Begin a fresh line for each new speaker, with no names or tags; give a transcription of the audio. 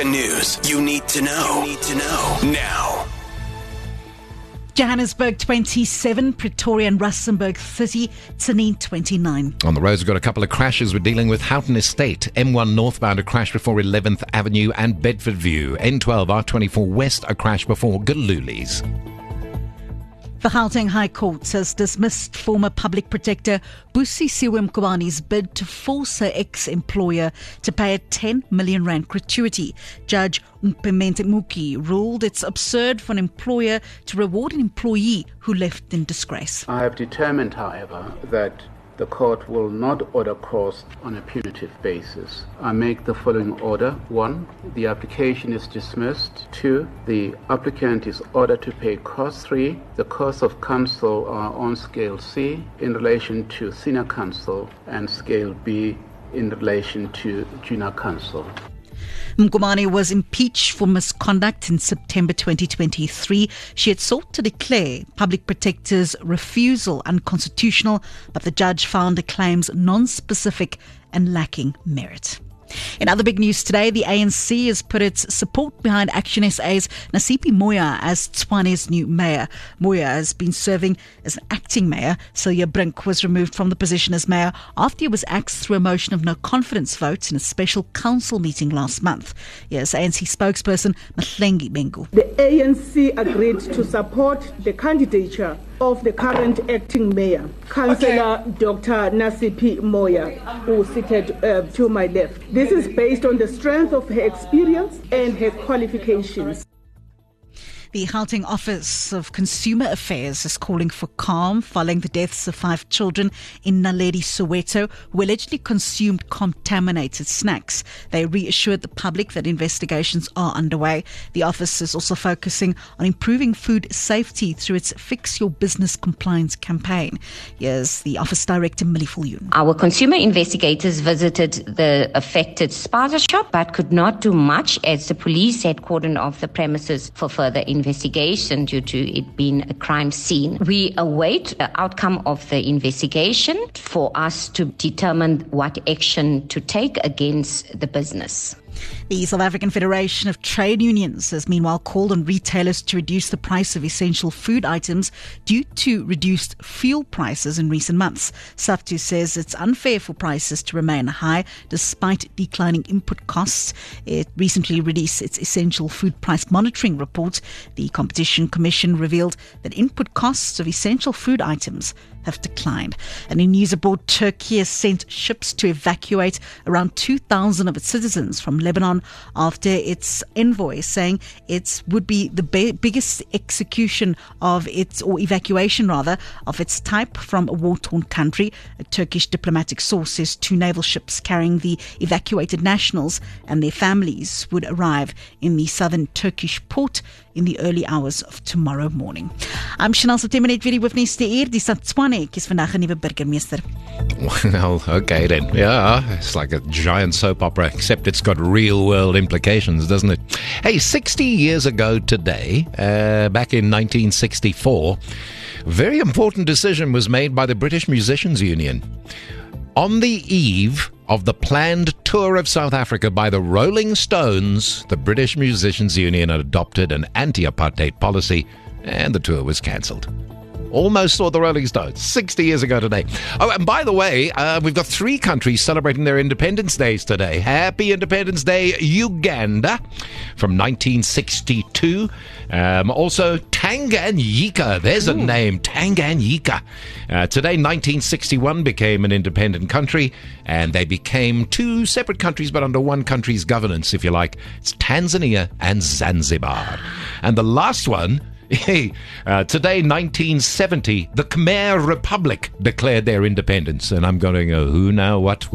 African news you need to know. Now.
Johannesburg 27, Pretoria and Rustenburg 30, Tzaneen 29.
On the roads, we've got a couple of crashes. We're dealing with Houghton Estate, M1 northbound, a crash before 11th Avenue and Bedford View. N12, R24 west, a crash before Galuli's.
The Gauteng High Court has dismissed former public protector Busisiwe Mkhwani's bid to force her ex-employer to pay a 10 million rand gratuity. Judge Mpimenti Muki ruled it's absurd for an employer to reward an employee who left in disgrace.
I have determined, however, that the court will not order costs on a punitive basis. I make the following order. 1. The application is dismissed. 2. The applicant is ordered to pay costs. 3. The costs of counsel are on scale C in relation to senior counsel and scale B in relation to junior counsel.
Mkhwani was impeached for misconduct in September 2023. She had sought to declare public protector's refusal unconstitutional, but the judge found the claims non-specific and lacking merit. In other big news today, the ANC has put its support behind Action SA's Nasipi Moya as Tshwane's new mayor. Moya has been serving as an acting mayor. Celia Brink was removed from the position as mayor after he was axed through a motion of no confidence vote in a special council meeting last month. Here's ANC spokesperson Mahlengi Bengu.
The ANC agreed to support the candidature of the current acting mayor, Councillor Dr. Nasipi Moya, who is seated to my left. This is based on the strength of her experience and her qualifications.
The Gauteng Office of Consumer Affairs is calling for calm following the deaths of 5 children in Naledi, Soweto, who allegedly consumed contaminated snacks. They reassured the public that investigations are underway. The office is also focusing on improving food safety through its Fix Your Business Compliance campaign. Here's the Office Director, Millie Fulyoon.
Our consumer investigators visited the affected Spaza shop but could not do much as the police had cordoned off the premises for further investigation due to it being a crime scene. We await the outcome of the investigation for us to determine what action to take against the business.
The South African Federation of Trade Unions has meanwhile called on retailers to reduce the price of essential food items due to reduced fuel prices in recent months. SAFTU says it's unfair for prices to remain high despite declining input costs. It recently released its essential food price monitoring report. The Competition Commission revealed that input costs of essential food items have declined. And in news abroad, Turkey has sent ships to evacuate around 2,000 of its citizens from Lebanon after its envoy saying it would be the biggest execution of its, or evacuation rather, of its type from a war-torn country. A Turkish diplomatic source says 2 naval ships carrying the evacuated nationals and their families would arrive in the southern Turkish port in the early hours of tomorrow morning. I'm Chanel September net weer die hoofnuus te eer. Die stad Tshwane kies vandag 'n nuwe burgemeester.
Well, okay then. Yeah, it's like a giant soap opera, except it's got real-world implications, doesn't it? Hey, 60 years ago today, back in 1964, a very important decision was made by the British Musicians Union. On the eve of the planned tour of South Africa by the Rolling Stones, the British Musicians Union adopted an anti-apartheid policy and the tour was cancelled. Almost saw the Rolling Stones 60 years ago today. Oh, and by the way, we've got 3 countries celebrating their Independence Days today. Happy Independence Day, Uganda, from 1962. Also, Tanganyika. There's a name, Tanganyika. Today, 1961 became an independent country, and they became 2 separate countries, but under one country's governance, if you like. It's Tanzania and Zanzibar. And the last one, today, 1970, the Khmer Republic declared their independence. And I'm going to go, who now, what?